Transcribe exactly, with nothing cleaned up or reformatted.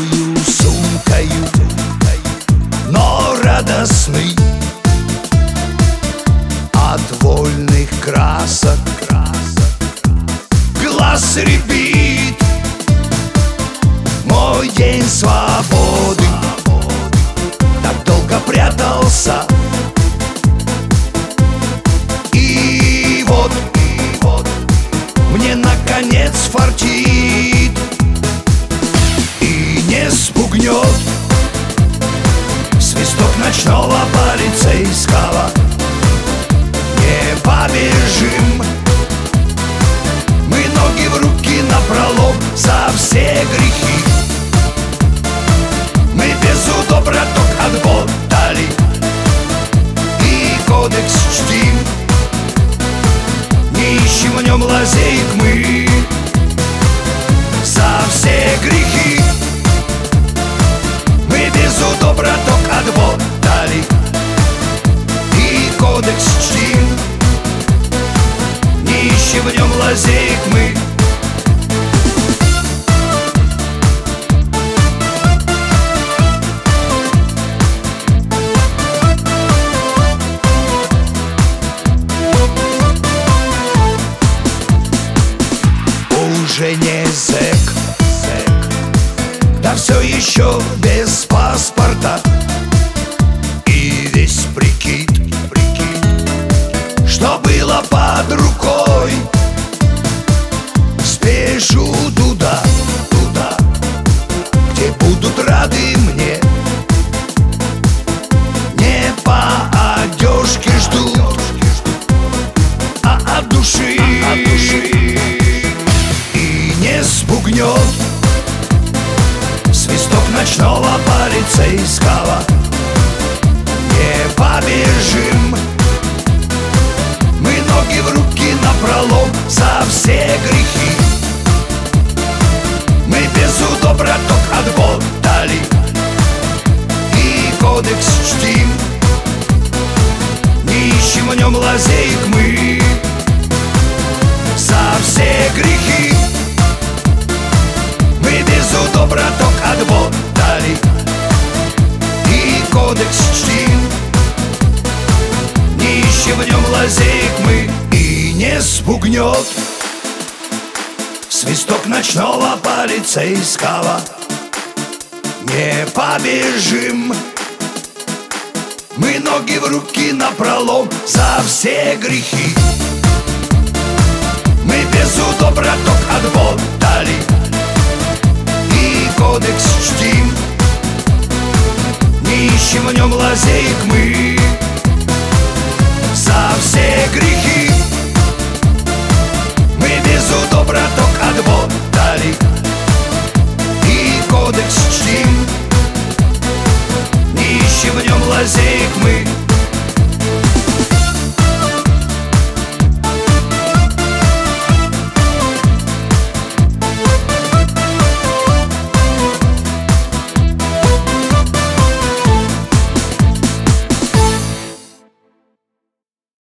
тяжелою сумкою, но радостный от вольных красок. Глаз рябит мой день свободы. Так долго прятался, и вот, и вот мне наконец фартит. И не спугнет свисток ночного полицейского. Не побежим мы ноги в руки напролом за все грехи. Мы без удоброток отботали и кодекс чтим. Не ищем в нем лазеек мы за все грехи. Мы без удоброток отботали и кодекс чтим. Не ищем в нем лазеек мы. Уже не зэк, да все еще без паспорта. И весь прикид, прикид, что было под рукой. Спешу туда, туда, где будут рады мне. Не по одежке ждут, а от души, от души. Не спугнет свисток ночного полицейского. Не побежим мы ноги в руки напролом за все грехи. Мы без удоброток отботали и кодекс чтим. Не ищем в нем лазеек мы за все грехи. Доброток отботали и кодекс чтим. Не ищем в нем лазеек мы. И не спугнет свисток ночного полицейского. Не побежим мы ноги в руки напролом за все грехи. Мы без удоброток отботали и кодекс чтим. Не ищем в нем лазеек мы